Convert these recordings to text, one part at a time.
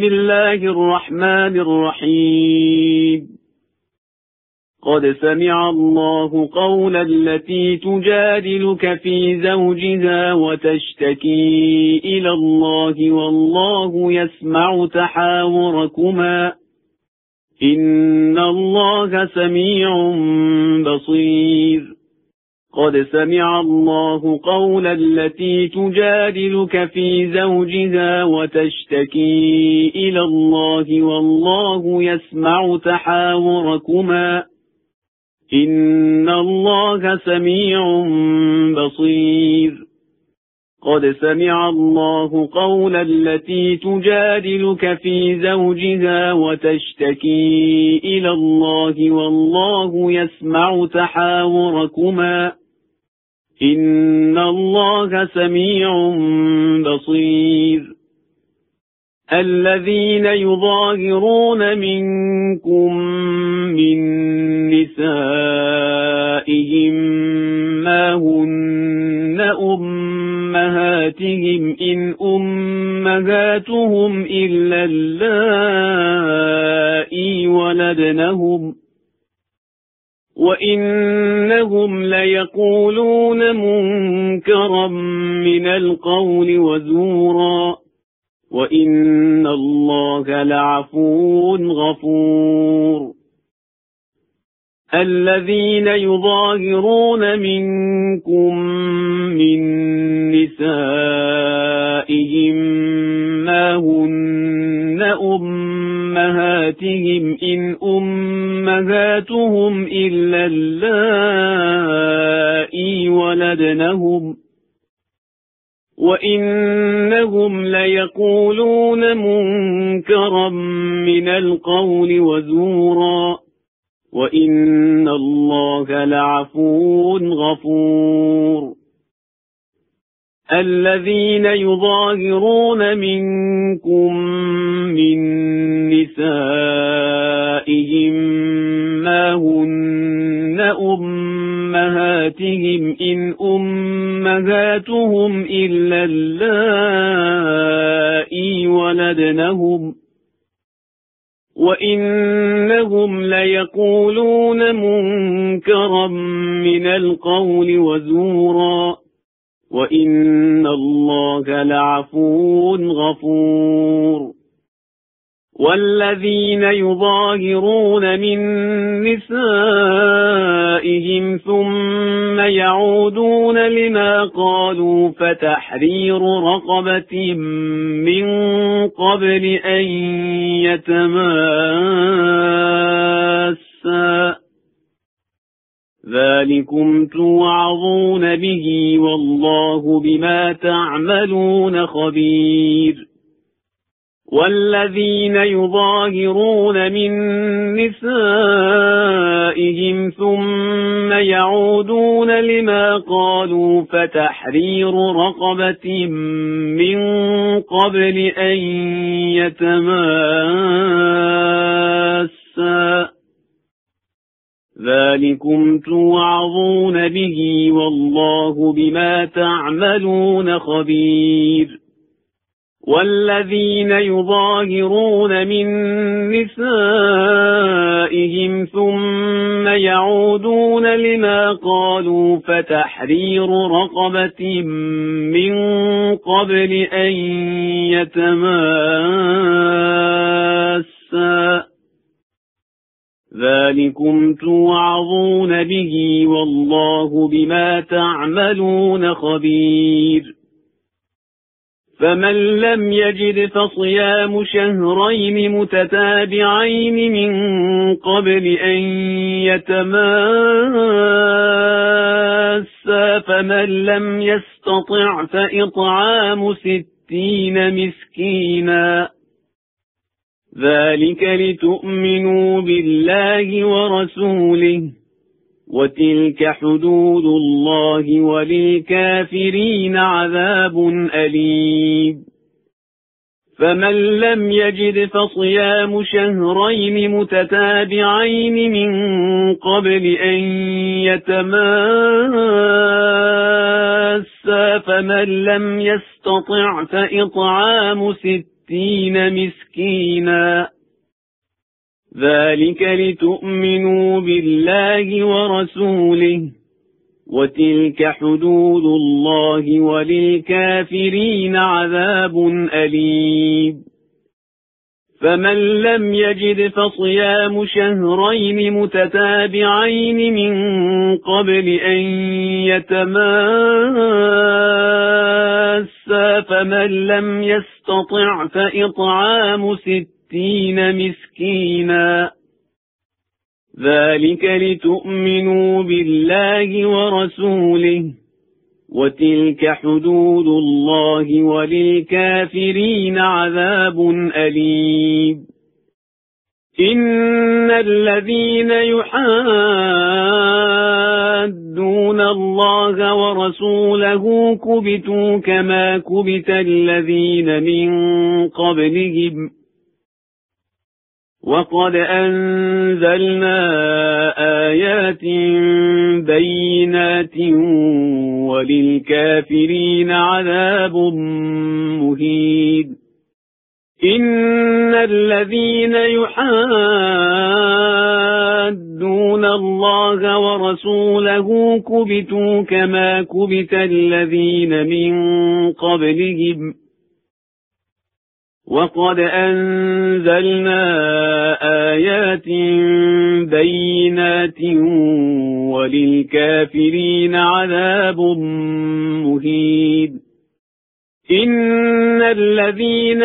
بسم الله الرحمن الرحيم قد سمع الله قول التي تجادلك في زوجها وتشتكي إلى الله والله يسمع تحاوركما إن الله سميع بصير قد سمع الله قول التي تجادلك في زوجها وتشتكي إلى الله والله يسمع تحاوركما إن الله سميع بصير قد سمع الله قول التي تجادلك في زوجها وتشتكي إلى الله والله يسمع تحاوركما إن الله سميع بصير الذين يظاهرون منكم من نسائهم ما هن أمهاتهم إن أمهاتهم إلا اللائي ولدنهم وإنهم ليقولون منكرا من القول وزورا وإن الله لعفو غفور الذين يظاهرون منكم من نسائهم ما هن أمهاتهم إن أمهاتهم إلا اللائي ولدنهم وإنهم ليقولون منكرا من القول وزورا وإن الله لعفو غفور الذين يظاهرون منكم من نسائهم ما هن أمهاتهم إن أمهاتهم إلا اللائي ولدنهم وإنهم ليقولون منكرا من القول وزورا وإن الله لعفو غفور والذين يظاهرون من نسائهم ثم يعودون لما قالوا فتحرير رقبة من قبل أن يتماسا ذلكم توعظون به والله بما تعملون خبير والذين يظاهرون من نسائهم ثم يعودون لما قالوا فتحرير رقبة من قبل أن يتماسا ذلكم توعظون به والله بما تعملون خبير والذين يظاهرون من نسائهم ثم يعودون لما قالوا فتحرير رقبة من قبل أن يتماسا ذلكم توعظون به والله بما تعملون خبير فمن لم يجد فصيام شهرين متتابعين من قبل أن يتماسا فمن لم يستطع فإطعام 60 مسكينا ذلك لتؤمنوا بالله ورسوله وتلك حدود الله وللكافرين عذاب أليم فمن لم يجد فصيام شهرين متتابعين من قبل أن يتماسا فمن لم يستطع فإطعام 60 60 مسكينا ذلك لتؤمنوا بالله ورسوله وتلك حدود الله وللكافرين عذاب أليم فمن لم يجد فصيام شهرين متتابعين من قبل أن يتماسا فمن لم يستطع فإطعام 60 مسكينا ذلك لتؤمنوا بالله ورسوله وتلك حدود الله وللكافرين عذاب أليم إن الذين يحادون الله ورسوله كبتوا كما كبت الذين من قبلهم وقد أنزلنا آيات بينات وللكافرين عذاب مهين إن الذين يحادون الله ورسوله كبتوا كما كبت الذين من قبلهم وقد أنزلنا آيات بينات وللكافرين عذاب مهين إن الذين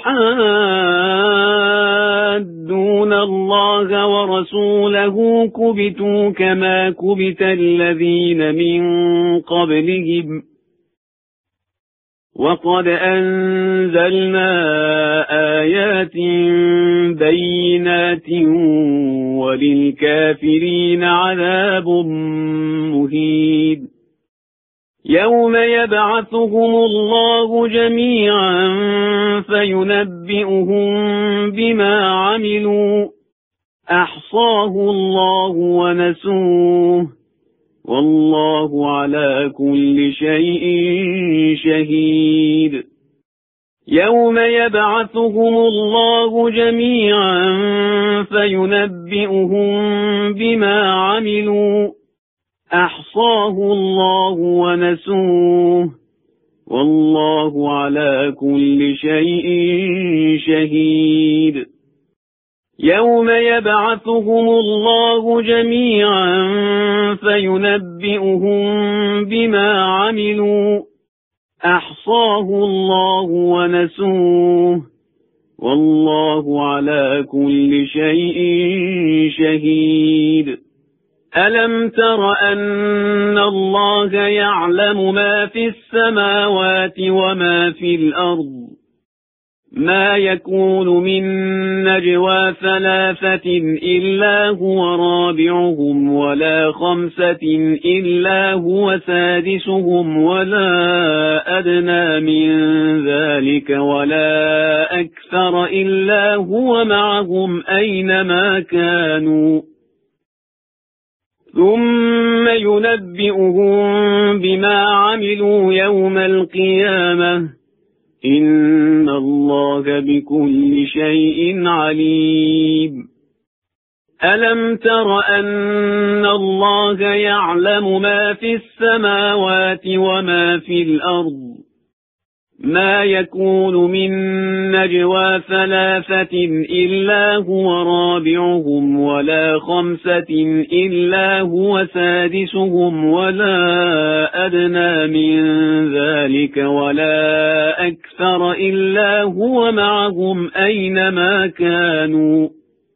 يحادون الله ورسوله كبتوا كما كبت الذين من قبلهم وقد أنزلنا آيات بينات وللكافرين عذاب مهين يوم يبعثهم الله جميعا فينبئهم بما عملوا أحصاه الله ونسوه والله على كل شيء شهيد يوم يبعثهم الله جميعا فينبئهم بما عملوا أحصاه الله ونسوه والله على كل شيء شهيد يوم يبعثهم الله جميعا فينبئهم بما عملوا أحصاه الله ونسوه والله على كل شيء شهيد ألم تر أن الله يعلم ما في السماوات وما في الأرض ما يكون من نجوى 3 إلا هو رابعهم ولا 5 إلا هو سادسهم ولا أدنى من ذلك ولا أكثر إلا هو معهم أينما كانوا ثم ينبئهم بما عملوا يوم القيامة إن الله بكل شيء عليم ألم تر أن الله يعلم ما في السماوات وما في الأرض ما يكون من نجوى 3 إلا هو رابعهم ولا 5 إلا هو سادسهم ولا أدنى من ذلك ولا أكثر إلا هو معهم أينما كانوا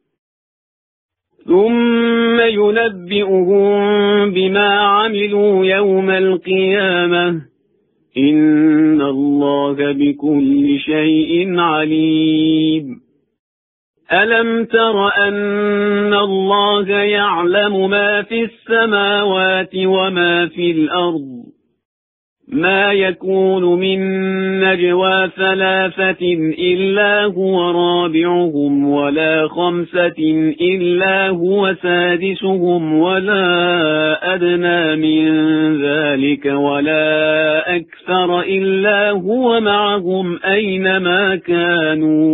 ثم ينبئهم بما عملوا يوم القيامة إن الله بكل شيء عليم ألم تر أن الله يعلم ما في السماوات وما في الأرض ما يكون من نجوى ثلاثة إلا هو رابعهم ولا خمسة إلا هو سادسهم ولا أدنى من ذلك ولا أكثر إلا هو معهم أينما كانوا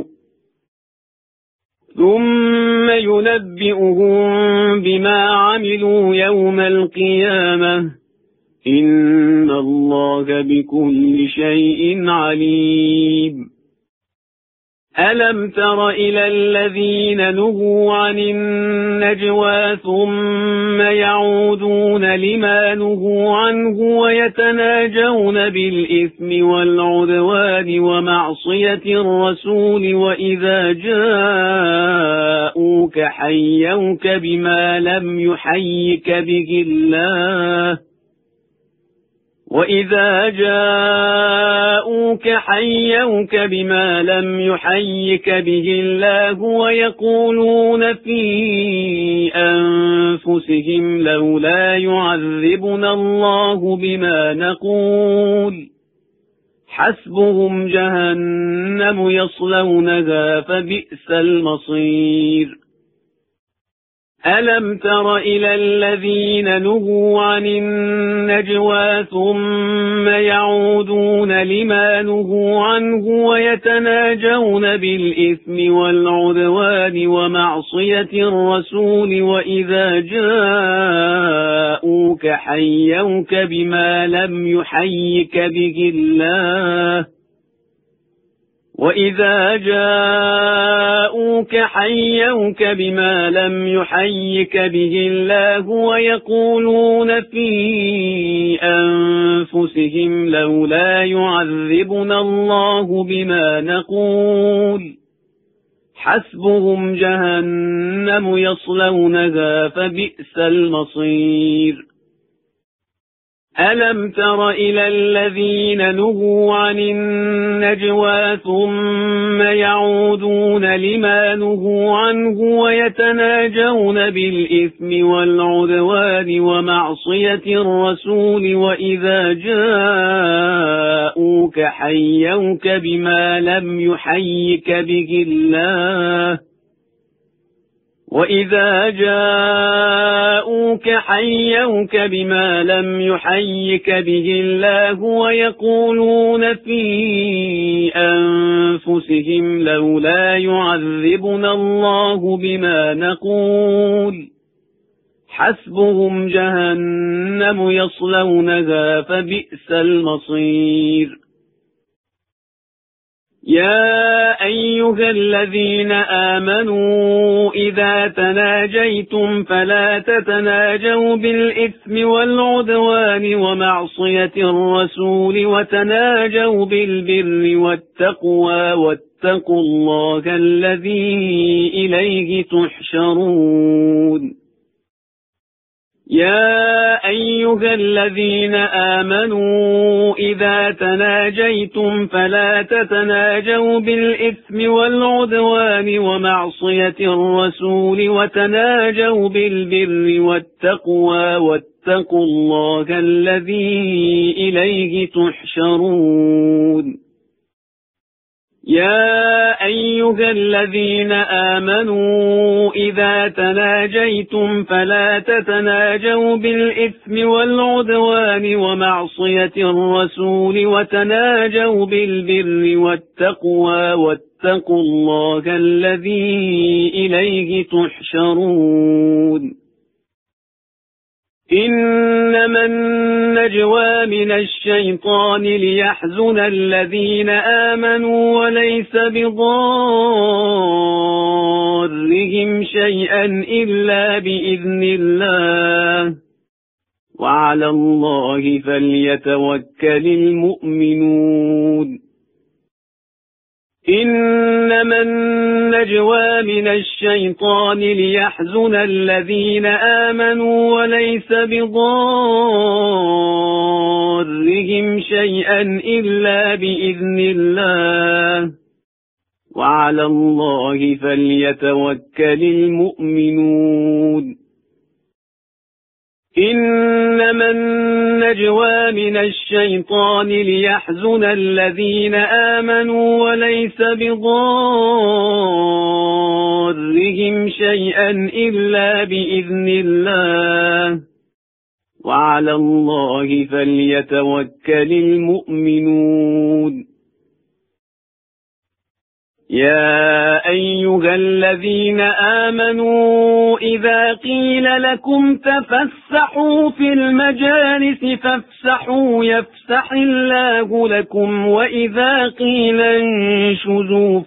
ثم ينبئهم بما عملوا يوم القيامة إن الله بكل شيء عليم ألم تر إلى الذين نهوا عن النجوى ثم يعودون لما نهوا عنه ويتناجون بالإثم والعدوان ومعصية الرسول وإذا جاءوك حيوك بما لم يحيك به الله ويقولون في أنفسهم لولا يعذبنا الله بما نقول حسبهم جهنم يصلونها فبئس المصير ألم تر إلى الذين نهوا عن النجوى ثم يعودون لما نهوا عنه ويتناجون بالإثم والعدوان ومعصية الرسول وإذا جاءوك حيوك بما لم يحيك به الله ويقولون في أنفسهم لولا يعذبنا الله بما نقول حسبهم جهنم يصلونها فبئس المصير ألم تر إلى الذين نهوا عن النجوى ثم يعودون لما نهوا عنه ويتناجون بالإثم والعدوان ومعصية الرسول وإذا جاءوك حيوك بما لم يحيك به الله ويقولون في أنفسهم لولا يعذبنا الله بما نقول حسبهم جهنم يصلونها فبئس المصير يا أيها الذين آمنوا إذا تناجيتم فلا تتناجوا بالإثم والعدوان ومعصية الرسول وتناجوا بالبر والتقوى واتقوا الله الذي إليه تحشرون يا أيها الذين آمنوا إذا تناجيتم فلا تتناجوا بالإثم والعدوان ومعصية الرسول وتناجوا بالبر والتقوى واتقوا الله الذي إليه تحشرون يا أيها الذين آمنوا إذا تناجيتم فلا تتناجوا بالإثم والعدوان ومعصية الرسول وتناجوا بالبر والتقوى واتقوا الله الذي إليه تحشرون إنما النجوى من الشيطان ليحزن الذين آمنوا وليس بضارهم شيئا إلا بإذن الله وعلى الله فليتوكل المؤمنون إنما النجوى من الشيطان ليحزن الذين آمنوا وليس بضارهم شيئا إلا بإذن الله وعلى الله فليتوكل المؤمنون إنما النجوى من الشيطان ليحزن الذين آمنوا وليس بضارهم شيئا إلا بإذن الله وعلى الله فليتوكل المؤمنون يا أيها الذين آمنوا إذا قيل لكم تفسحوا في المجالس فافسحوا يفسح الله لكم وإذا قيل انشزوا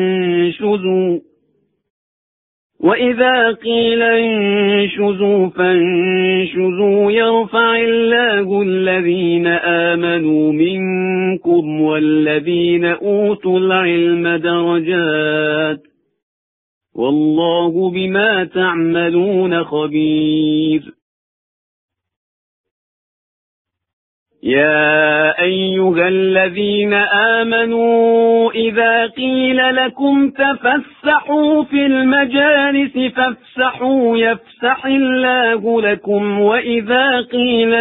فانشزوا يرفع الله الذين آمنوا منكم والذين أوتوا العلم درجات والله بما تعملون خبير يا أيها الذين آمنوا إذا قيل لكم تفسحوا في المجالس فافسحوا يفسح الله لكم وإذا قيل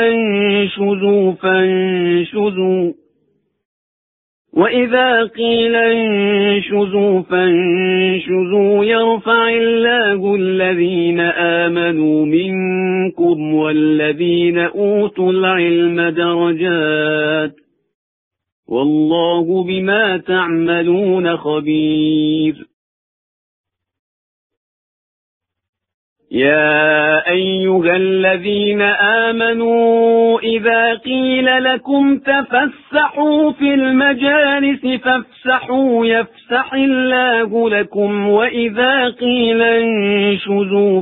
انشزوا فانشزوا يرفع الله الذين آمنوا منكم والذين أوتوا العلم درجات والله بما تعملون خبير يا أيها الذين آمنوا إذا قيل لكم تفسحوا في المجالس فافسحوا يفسح الله لكم وإذا قيل انشزوا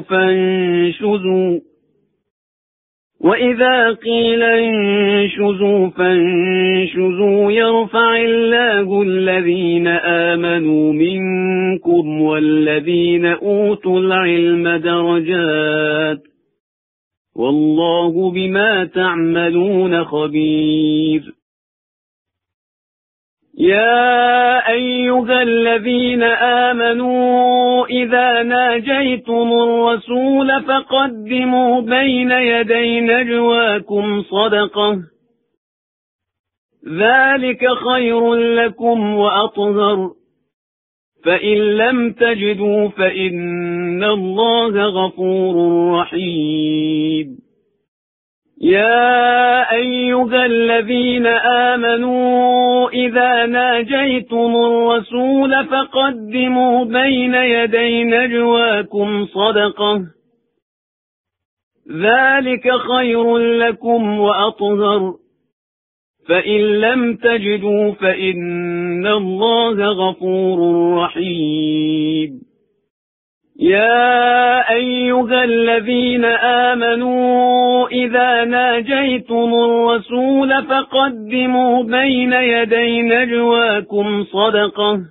فانشزوا يرفع الله الذين آمنوا منكم والذين أوتوا العلم درجات والله بما تعملون خبير يا أيها الذين آمنوا إذا ناجيتم الرسول فقدموا بين يدي نجواكم صدقة ذلك خير لكم وأطهر فإن لم تجدوا فإن الله غفور رحيم يا أيها الذين آمنوا إذا ناجيتم الرسول فقدموا بين يدي نجواكم صدقة ذلك خير لكم وأطهر فإن لم تجدوا فإن الله غفور رحيم يا أيها الذين آمنوا إذا ناجيتم الرسول فقدموا بين يدي نجواكم صدقة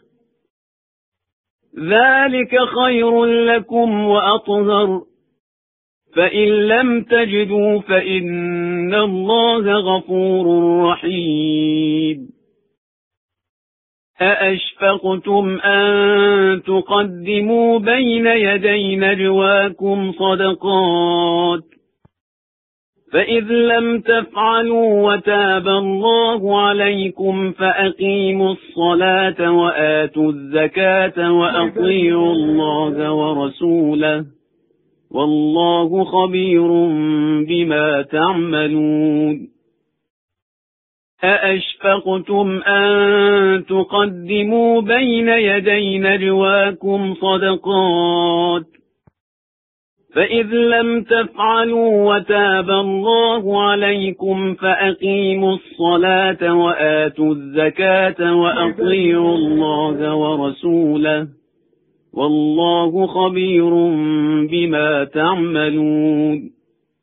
ذلك خير لكم وأطهر فإن لم تجدوا فإن الله غفور رحيم أأشفقتم أن تقدموا بين يدي نجواكم صدقات فإذ لم تفعلوا وتاب الله عليكم فأقيموا الصلاة وآتوا الزكاة وأطيعوا الله ورسوله والله خبير بما تعملون أأشفقتم أن تقدموا بين يدي نجواكم صدقات فإذ لم تفعلوا وتاب الله عليكم فأقيموا الصلاة وآتوا الزكاة وأطيعوا الله ورسوله والله خبير بما تعملون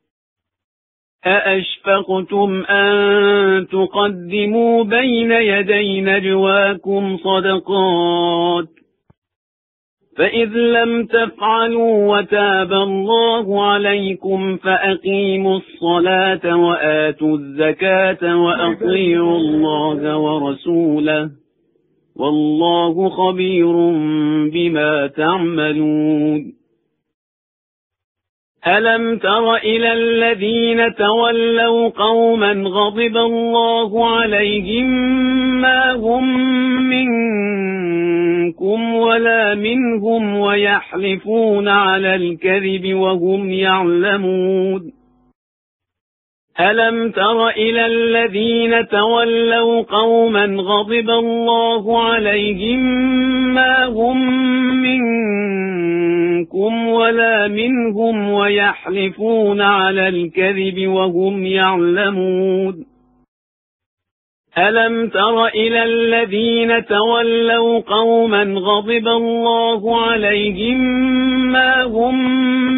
أأشفقتم أن تقدموا بين يدي نجواكم صدقات فإذ لم تفعلوا وتاب الله عليكم فأقيموا الصلاة وآتوا الزكاة وأطيعوا الله ورسوله والله خبير بما تعملون ألم تر إلى الذين تولوا قوما غضب الله عليهم ما هم منكم ولا منهم ويحلفون على الكذب وهم يعلمون ألم تر إلى الذين تولوا قوما غضب الله عليهم ما هم منكم ولا منهم ويحلفون على الكذب وهم يعلمون ألم تر إلى الذين تولوا قوما غضب الله عليهم ما هم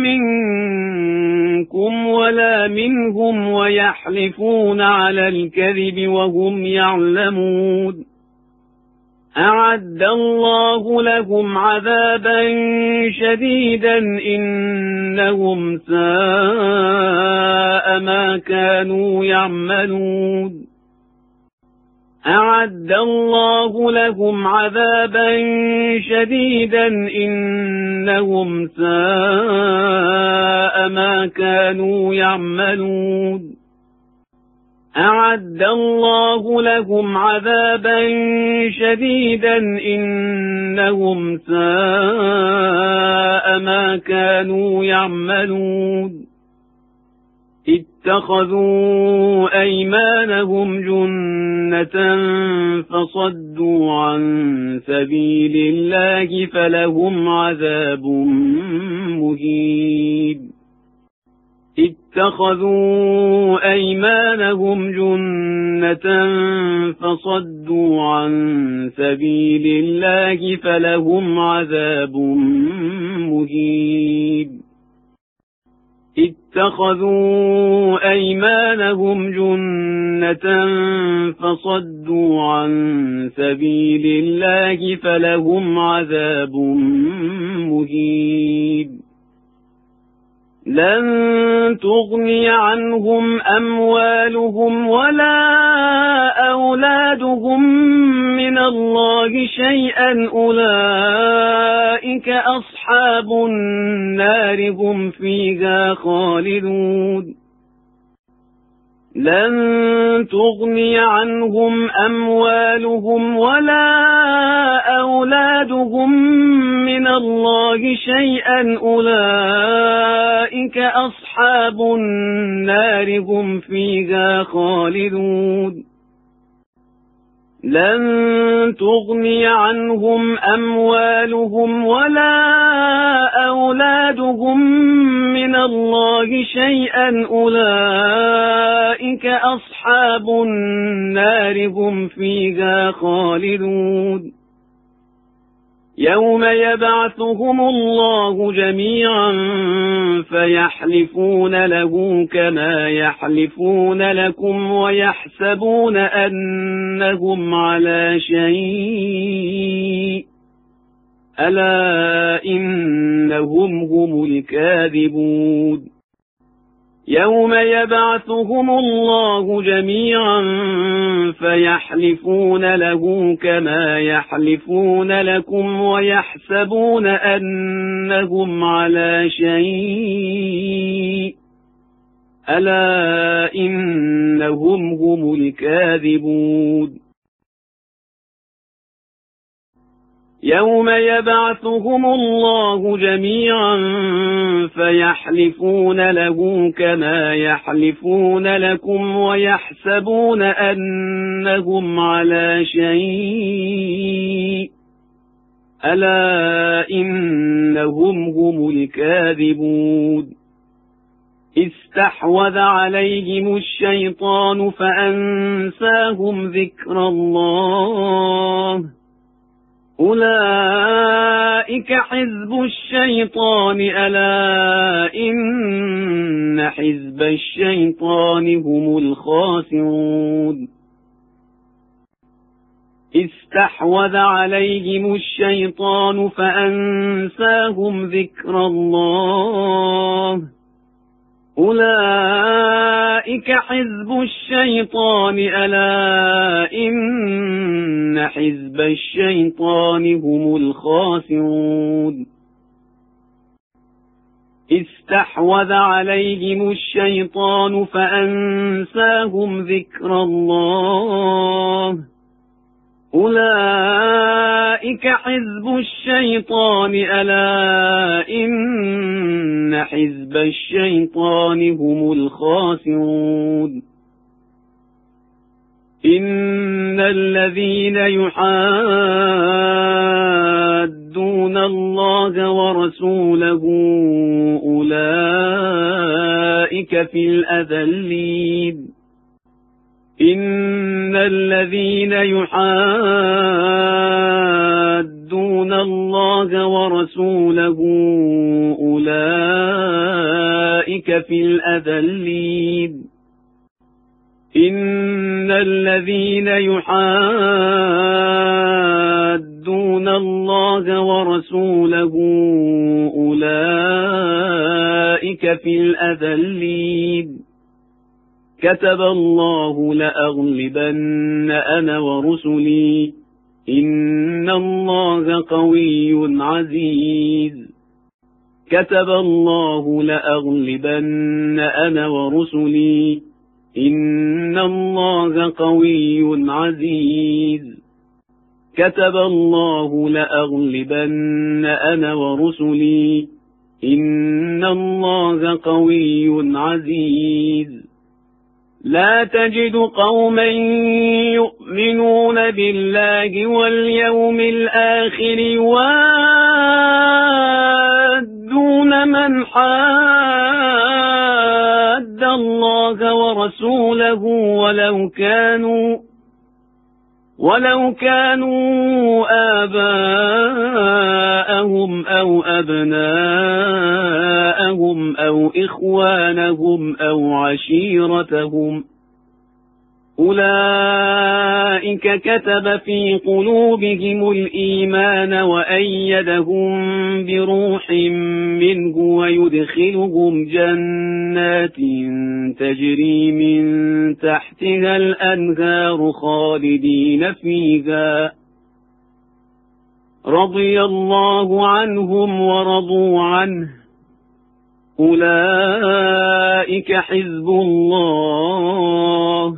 منكم ولا منهم ويحلفون على الكذب وهم يعلمون أعد الله لهم عذابا شديدا إنهم ساء ما كانوا يعملون أعد الله لهم عذابا شديدا إنهم ساء ما كانوا يعملون أعد الله لهم عذابا شديدا إنهم ساء ما كانوا يعملون اتخذوا أيمانهم جنة فصدوا عن سبيل الله فلهم عذاب مهين اتخذوا أيمانهم جنة فصدوا عن سبيل الله فلهم عذاب مهين اتخذوا أيمانهم جنة فصدوا عن سبيل الله فلهم عذاب مهين لن تغني عنهم أموالهم ولا أولادهم من الله شيئا أولئك أصحاب النار هم فيها خالدون لن تغني عنهم أموالهم ولا أولادهم من الله شيئا أولئك أصحاب النار هم فيها خالدون لن تغني عنهم أموالهم ولا أولادهم من الله شيئا أولئك أصحاب النار هم فيها خالدون يوم يبعثهم الله جميعا فيحلفون له كما يحلفون لكم ويحسبون أنهم على شيء ألا إنهم هم الكاذبون يوم يبعثهم الله جميعا فيحلفون له كما يحلفون لكم ويحسبون أنهم على شيء ألا إنهم هم الكاذبون يوم يبعثهم الله جميعا فيحلفون له كما يحلفون لكم ويحسبون أنهم على شيء ألا إنهم هم الكاذبون استحوذ عليهم الشيطان فأنساهم ذكر الله أولئك حزب الشيطان ألا إن حزب الشيطان هم الخاسرون استحوذ عليهم الشيطان فأنساهم ذكر الله أولئك حزب الشيطان ألا إن حزب الشيطان هم الخاسرون استحوذ عليهم الشيطان فأنساهم ذكر الله أولئك حزب الشيطان ألا إن حزب الشيطان هم الخاسرون إن الذين يحادون الله ورسوله أولئك في الأذلين إن الذين يحادون الله ورسوله أولئك في الأذلين إن الذين يحادون الله ورسوله أولئك في الأذلين كتب الله لأغلبن أنا ورسلي إن الله قوي عزيز كتب الله لأغلبن أنا ورسلي إن الله قوي عزيز كتب الله لأغلبن أنا ورسلي إن الله قوي عزيز لا تجد قوما يؤمنون بالله واليوم الآخر يوادون من حاد الله ورسوله ولو كانوا آباءهم أو أبناءهم أو إخوانهم أو عشيرتهم أولئك كتب في قلوبهم الإيمان وأيدهم بروح منه ويدخلهم جنات تجري من تحتها الأنهار خالدين فيها رضي الله عنهم ورضوا عنه أولئك حزب الله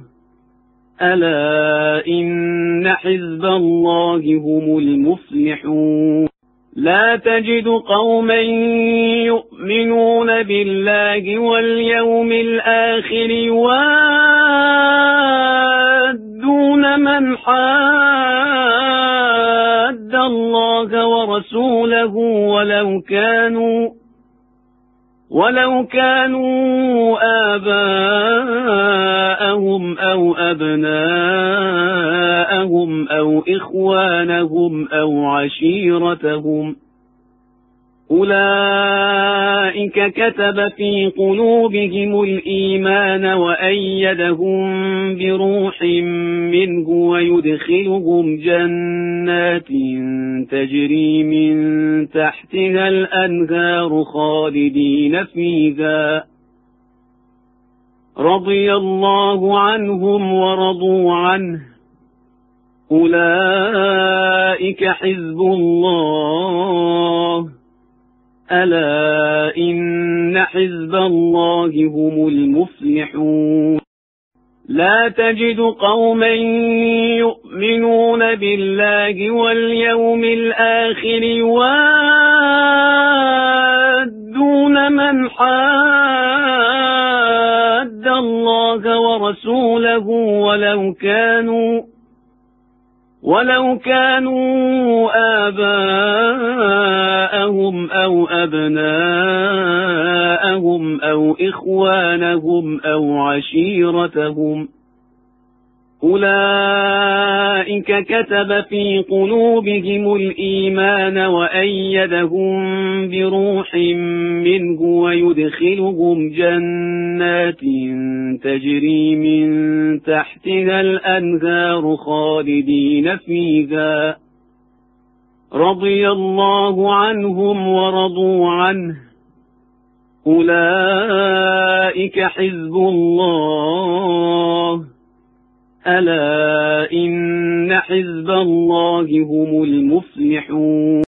ألا إن حزب الله هم المفلحون لا تجد قوما يؤمنون بالله واليوم الآخر يوادون من حاد الله ورسوله ولو كانوا آباءهم أو أبناءهم أو إخوانهم أو عشيرتهم أولئك كتب في قلوبهم الإيمان وأيدهم بروح منه ويدخلهم جنات تجري من تحتها الأنهار خالدين فيها رضي الله عنهم ورضوا عنه أولئك حزب الله ألا إن حزب الله هم المفلحون لا تجد قوما يؤمنون بالله واليوم الآخر يوادون من حاد الله ورسوله ولو كانوا آباءهم أو أبناءهم أو إخوانهم أو عشيرتهم أولئك كتب في قلوبهم الإيمان وأيدهم بروح منه ويدخلهم جنات تجري من تحتها الأنهار خالدين فيها رضي الله عنهم ورضوا عنه أولئك حزب الله ألا إن حزب الله هم المفلحون